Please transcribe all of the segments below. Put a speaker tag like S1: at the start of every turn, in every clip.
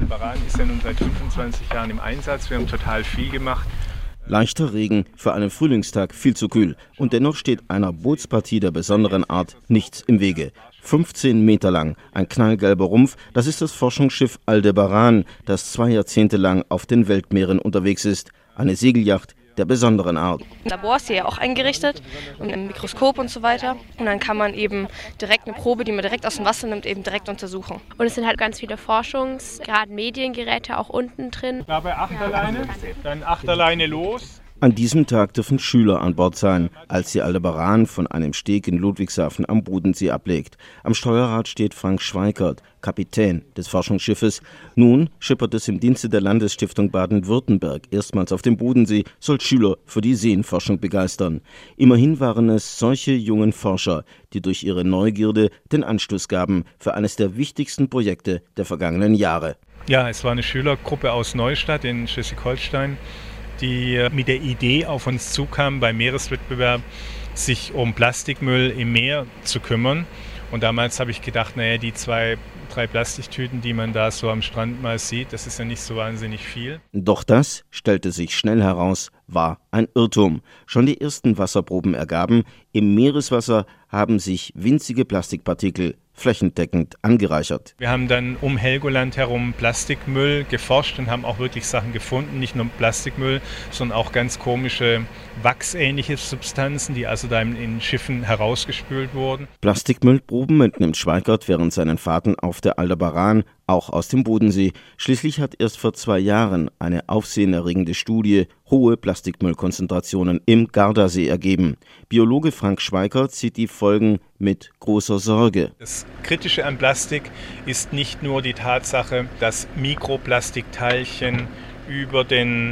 S1: Aldebaran ist ja nun seit 25 Jahren im Einsatz. Wir haben total viel gemacht.
S2: Leichter Regen, für einen Frühlingstag viel zu kühl. Und dennoch steht einer Bootspartie der besonderen Art nichts im Wege. 15 Meter lang, ein knallgelber Rumpf, das ist das Forschungsschiff Aldebaran, das 2 Jahrzehnte lang auf den Weltmeeren unterwegs ist. Eine Segelyacht der besonderen Art.
S3: Labor ist hier ja auch eingerichtet und ein Mikroskop und so weiter. Und dann kann man eben direkt eine Probe, die man direkt aus dem Wasser nimmt, eben direkt untersuchen.
S4: Und es sind halt ganz viele gerade Mediengeräte auch unten drin.
S1: Dabei Achterleine, dann Achterleine los.
S2: An diesem Tag dürfen Schüler an Bord sein, als die Aldebaran von einem Steg in Ludwigshafen am Bodensee ablegt. Am Steuerrad steht Frank Schweikert, Kapitän des Forschungsschiffes. Nun schippert es im Dienste der Landesstiftung Baden-Württemberg erstmals auf dem Bodensee, soll Schüler für die Seenforschung begeistern. Immerhin waren es solche jungen Forscher, die durch ihre Neugierde den Anstoß gaben für eines der wichtigsten Projekte der vergangenen Jahre.
S1: Ja, es war eine Schülergruppe aus Neustadt in Schleswig-Holstein, die mit der Idee auf uns zukam, beim Meereswettbewerb sich um Plastikmüll im Meer zu kümmern. Und damals habe ich gedacht, die 2-3 Plastiktüten, die man da so am Strand mal sieht, das ist ja nicht so wahnsinnig viel.
S2: Doch das, stellte sich schnell heraus, war ein Irrtum. Schon die ersten Wasserproben ergaben, im Meereswasser haben sich winzige Plastikpartikel flächendeckend angereichert.
S1: Wir haben dann um Helgoland herum Plastikmüll geforscht und haben auch wirklich Sachen gefunden, nicht nur Plastikmüll, sondern auch ganz komische wachsähnliche Substanzen, die also da in Schiffen herausgespült wurden.
S2: Plastikmüllproben entnimmt Schweikert während seinen Fahrten auf der Aldebaran, auch aus dem Bodensee. Schließlich hat erst vor 2 Jahren eine aufsehenerregende Studie hohe Plastikmüllkonzentrationen im Gardasee ergeben. Biologe Frank Schweikert sieht die Folgen mit großer Sorge.
S1: Das Kritische an Plastik ist nicht nur die Tatsache, dass Mikroplastikteilchen über den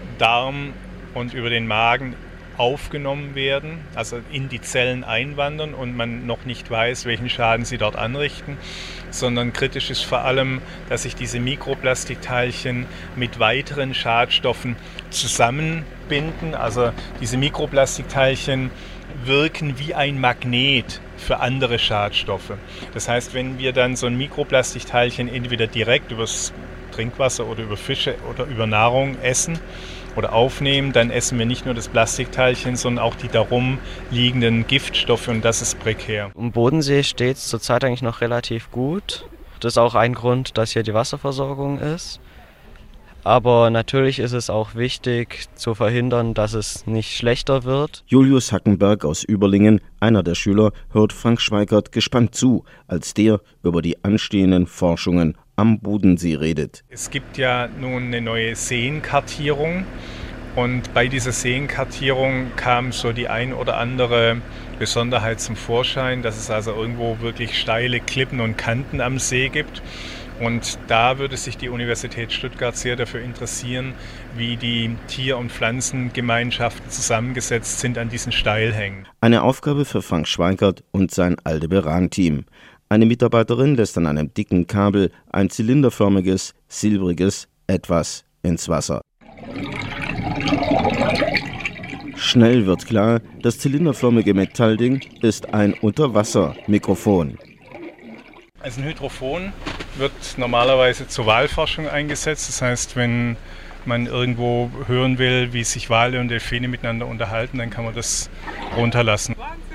S1: Darm und über den Magen aufgenommen werden, also in die Zellen einwandern und man noch nicht weiß, welchen Schaden sie dort anrichten, sondern kritisch ist vor allem, dass sich diese Mikroplastikteilchen mit weiteren Schadstoffen zusammenbinden. Also diese Mikroplastikteilchen wirken wie ein Magnet für andere Schadstoffe. Das heißt, wenn wir dann so ein Mikroplastikteilchen entweder direkt übers Trinkwasser oder über Fische oder über Nahrung essen oder aufnehmen, dann essen wir nicht nur das Plastikteilchen, sondern auch die darum liegenden Giftstoffe und das ist prekär.
S5: Am Bodensee steht es zurzeit eigentlich noch relativ gut. Das ist auch ein Grund, dass hier die Wasserversorgung ist. Aber natürlich ist es auch wichtig zu verhindern, dass es nicht schlechter wird.
S2: Julius Hackenberg aus Überlingen, einer der Schüler, hört Frank Schweikert gespannt zu, als der über die anstehenden Forschungen am Bodensee redet.
S1: Es gibt ja nun eine neue Seenkartierung und bei dieser Seenkartierung kam so die ein oder andere Besonderheit zum Vorschein, dass es also irgendwo wirklich steile Klippen und Kanten am See gibt. Und da würde sich die Universität Stuttgart sehr dafür interessieren, wie die Tier- und Pflanzengemeinschaften zusammengesetzt sind an diesen Steilhängen.
S2: Eine Aufgabe für Frank Schweikert und sein Aldebaran-Team. Eine Mitarbeiterin lässt an einem dicken Kabel ein zylinderförmiges, silbriges Etwas ins Wasser. Schnell wird klar, das zylinderförmige Metallding ist ein Unterwassermikrofon.
S1: Also ein Hydrophon wird normalerweise zur Walforschung eingesetzt. Das heißt, wenn man irgendwo hören will, wie sich Wale und Delfine miteinander unterhalten, dann kann man das runterlassen.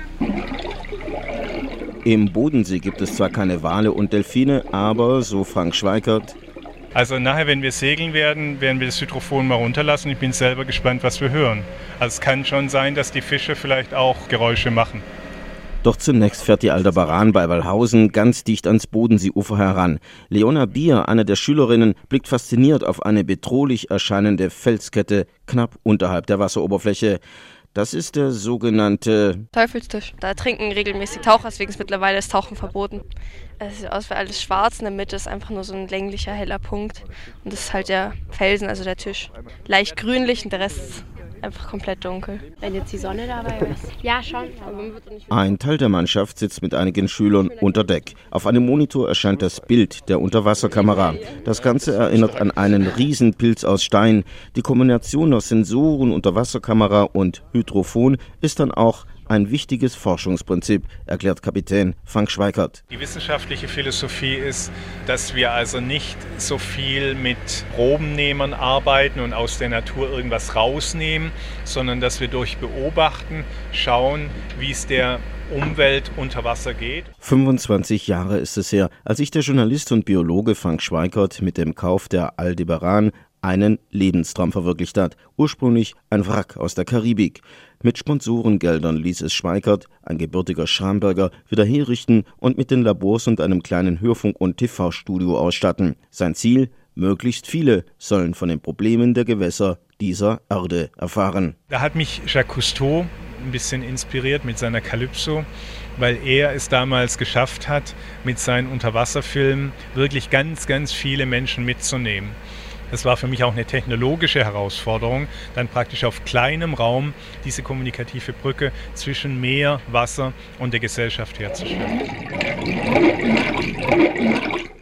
S2: Im Bodensee gibt es zwar keine Wale und Delfine, aber, so Frank Schweikert,
S1: also nachher, wenn wir segeln werden wir das Hydrophon mal runterlassen. Ich bin selber gespannt, was wir hören. Also es kann schon sein, dass die Fische vielleicht auch Geräusche machen.
S2: Doch zunächst fährt die Aldebaran bei Wallhausen ganz dicht ans Bodenseeufer heran. Leona Bier, eine der Schülerinnen, blickt fasziniert auf eine bedrohlich erscheinende Felskette knapp unterhalb der Wasseroberfläche. Das ist der sogenannte
S3: Teufelstisch. Da trinken regelmäßig Taucher, deswegen ist mittlerweile das Tauchen verboten. Es sieht aus wie alles schwarz, in der Mitte ist einfach nur so ein länglicher, heller Punkt. Und das ist halt der Felsen, also der Tisch. Leicht grünlich und der Rest ist einfach komplett dunkel.
S4: Wenn jetzt die Sonne dabei ist. Ja, schon.
S2: Ein Teil der Mannschaft sitzt mit einigen Schülern unter Deck. Auf einem Monitor erscheint das Bild der Unterwasserkamera. Das Ganze erinnert an einen Riesenpilz aus Stein. Die Kombination aus Sensoren, Unterwasserkamera und Hydrophon ist dann auch ein wichtiges Forschungsprinzip, erklärt Kapitän Frank Schweikert.
S1: Die wissenschaftliche Philosophie ist, dass wir also nicht so viel mit Probennehmern arbeiten und aus der Natur irgendwas rausnehmen, sondern dass wir durch Beobachten schauen, wie es der Umwelt unter Wasser geht.
S2: 25 Jahre ist es her, als sich der Journalist und Biologe Frank Schweikert mit dem Kauf der Aldebaran einen Lebenstraum verwirklicht hat. Ursprünglich ein Wrack aus der Karibik. Mit Sponsorengeldern ließ es Schweikert, ein gebürtiger Schramberger, wieder herrichten und mit den Labors und einem kleinen Hörfunk- und TV-Studio ausstatten. Sein Ziel: möglichst viele sollen von den Problemen der Gewässer dieser Erde erfahren.
S1: Da hat mich Jacques Cousteau ein bisschen inspiriert mit seiner Calypso, weil er es damals geschafft hat, mit seinen Unterwasserfilmen wirklich ganz, ganz viele Menschen mitzunehmen. Das war für mich auch eine technologische Herausforderung, dann praktisch auf kleinem Raum diese kommunikative Brücke zwischen Meer, Wasser und der Gesellschaft herzustellen.